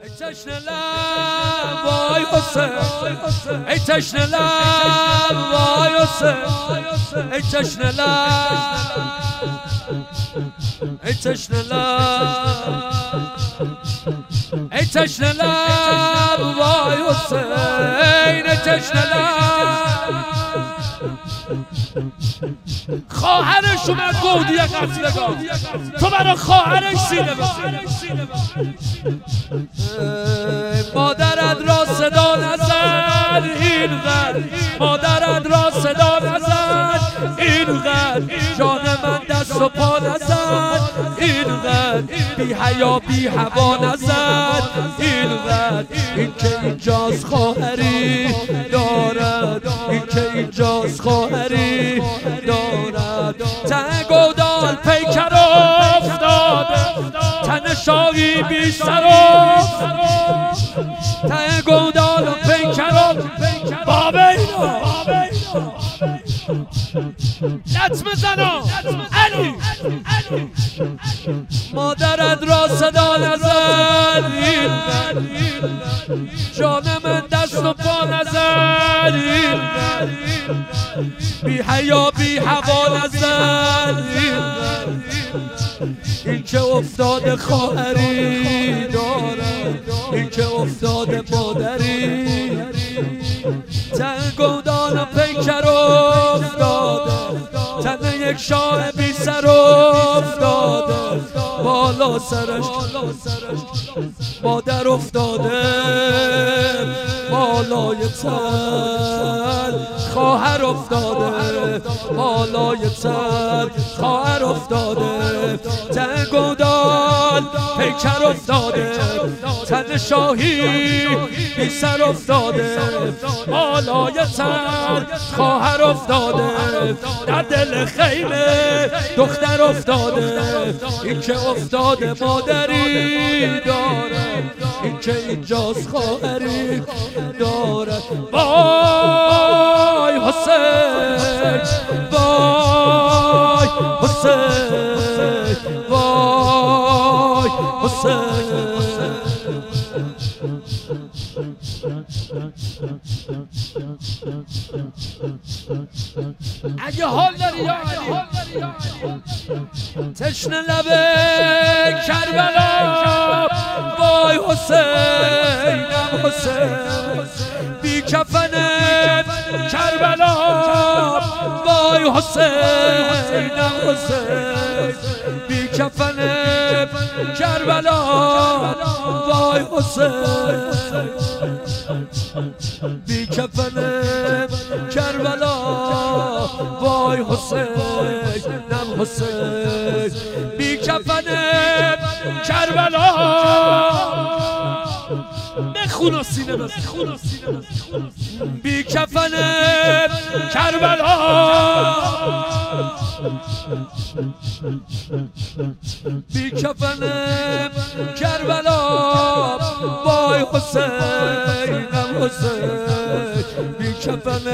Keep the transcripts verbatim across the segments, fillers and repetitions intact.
تشنه لب وای حسین، ای تشنه لب وای حسین، ای تشنه لب، ای تشنه لب، ای تشنه لب وای حسین، ای تشنه لب. خواهرش اومد گودی قتلگاه، تو برای خواهرش سینه بزن. مادرت را صدا نزد اینقدر، مادرت را صدا نزد اینقدر، جان من دست و پا نزد اینقدر، بی حیا بی هوا نزد اینقدر. این که اینجاست خواهری دارد، این که اینجاست خواهری دارد. تنگ و دال پیکر افتاده، تن شاهی بی سر افتاده، تنگ و دال پیکر بابه اینا لطمه زنا علی. مادرت را صدا نزد اینقدر، جان من دست و پا نزد اینقدر، بی حیا بی هوا نزد اینقدر. این که افتاده خواهری دارد، این که افتاده مادری، تنگ و دال پیکر افتاده، تن یک شاه بی سر افتاده، بالا سرش مادر افتاده، بالای تن خواهر افتاده، بالای تن خواهر افتاده، تنگ و دال پیکر افتاده، تن شاهی بی سر افتاده، بالای تن خواهر افتاده، در دل خیمه دختر افتاده. این که افتاده مادری دارد، این که اینجاست خواهری دارد. وای حسین، وای حسین، وای حسین. اگه حال داری یا علی، تشنه لب کربلا وای حسینم حسین، بی کفن کربلا وای حسینم حسین، بی کفن کربلا وای حسین، بی کفن کربلا وای حسینم حسین، بی کفن کربلا. بخون و سینه بزن، بی کفن کربلا، بی کفن کربلا وای حسینم حسین، بی کفن.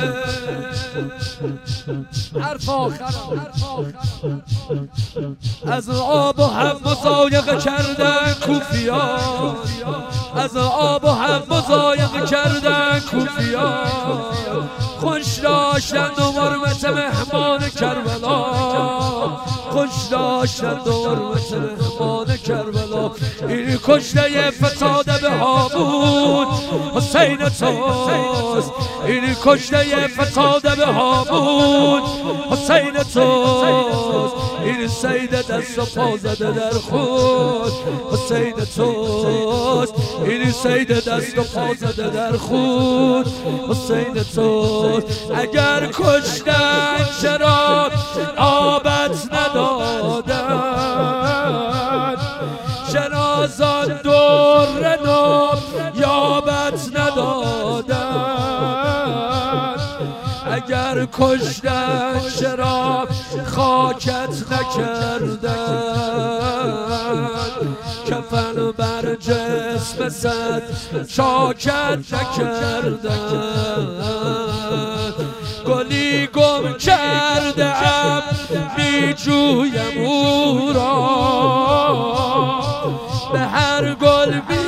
حرف آخر از آب و هم مضایقه کردن کوفیا، از آب و هم مضایقه کردن کوفیا، خوش داشتند و حرمت مهمان کربلا، خوش داشتند و حرمت مهمان کربلا. این کشته فتاده به هامون حسین توست، این کشته فتاده به هامون حسین توست، این سید دست و پا زده در خود حسین توست، این سید دست و پا زده در خود حسین توست. اگر کشتن چرا آبت ندادن، چرا زان در نام یابت ندادن، اگر کشتن چرا خاکت نکردن، کفن بر جسم صد چاکت نکردن. گلی گم کرده ام می جویم او را، به هر گل بی